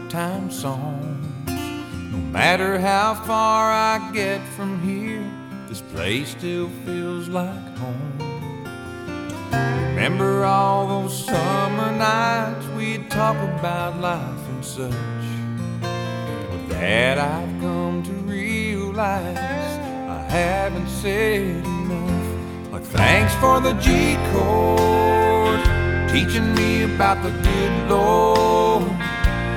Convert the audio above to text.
summertime songs. No matter how far I get from here, this place still feels like home. Remember all those summer nights we'd talk about life and such. With that I've come to realize I haven't said enough. Like thanks for the G chord, teaching me about the good Lord.